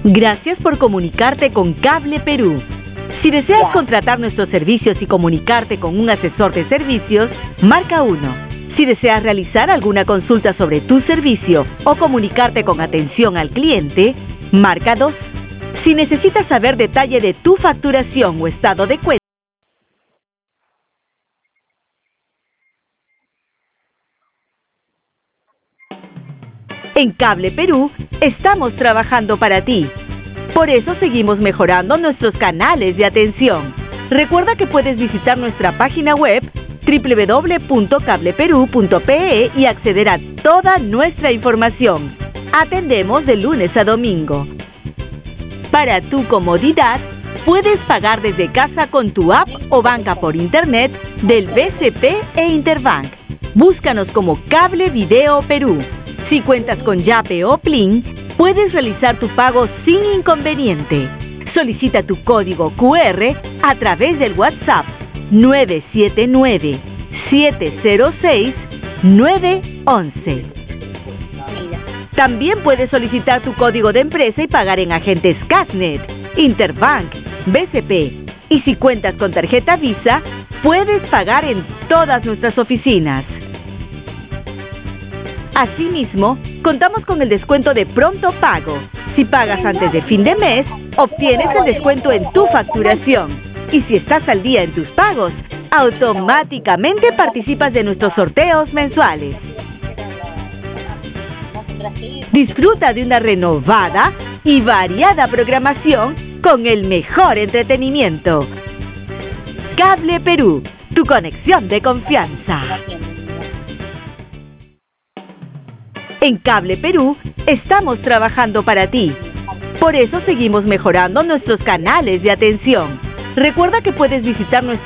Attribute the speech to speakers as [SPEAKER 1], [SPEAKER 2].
[SPEAKER 1] Gracias por comunicarte con Cable Perú. Si deseas contratar nuestros servicios y comunicarte con un asesor de servicios, marca 1. Si deseas realizar alguna consulta sobre tu servicio o comunicarte con atención al cliente, marca 2. Si necesitas saber detalle de tu facturación o estado de cuenta, en Cable Perú estamos trabajando para ti. Por eso seguimos mejorando nuestros canales de atención. Recuerda que puedes visitar nuestra página web www.cableperu.pe y acceder a toda nuestra información. Atendemos de lunes a domingo. Para tu comodidad, puedes pagar desde casa con tu app o banca por internet del BCP e Interbank. Búscanos como Cable Video Perú. Si cuentas con Yape o Plin, puedes realizar tu pago sin inconveniente. Solicita tu código QR a través del WhatsApp 979-706-911. También puedes solicitar tu código de empresa y pagar en agentes Casnet, Interbank, BCP. Y si cuentas con tarjeta Visa, puedes pagar en todas nuestras oficinas. Asimismo, contamos con el descuento de pronto pago. Si pagas antes de fin de mes, obtienes el descuento en tu facturación. Y si estás al día en tus pagos, automáticamente participas de nuestros sorteos mensuales. Disfruta de una renovada y variada programación con el mejor entretenimiento. Cable Perú, tu conexión de confianza. En Cable Perú estamos trabajando para ti. Por eso seguimos mejorando nuestros canales de atención. Recuerda que puedes visitar nuestra